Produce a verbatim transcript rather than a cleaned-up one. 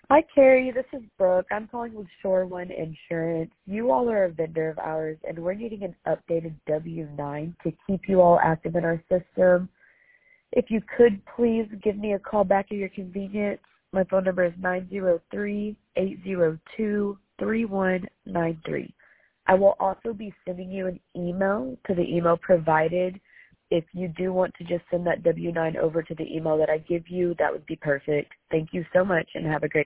Hi, Carrie. This is Brooke. I'm calling with Shore One Insurance. You all are a vendor of ours, and we're needing an updated W nine to keep you all active in our system. If you could, please give me a call back at your convenience. My phone number is nine zero three, eight zero two, three one nine three. I will also be sending you an email to the email provided. If you do want to just send that W nine over to the email that I give you, that would be perfect. Thank you so much, and have a great